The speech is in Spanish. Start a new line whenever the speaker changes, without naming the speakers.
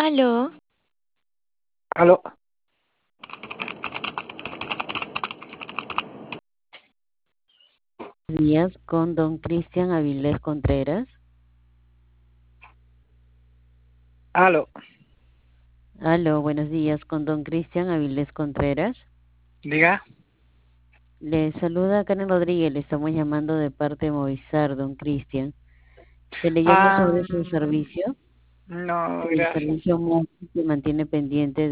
Aló,
Aló,
Días con don Cristian Avilés Contreras.
aló,
Aló, buenos días con don Cristian Avilés Contreras.
diga.
Le saluda Karen Rodríguez, le estamos llamando de parte de Movistar, don Cristian. Se le llama
Ah,
sobre su servicio,
no,
el
gracias.
servicio móvil que mantiene pendiente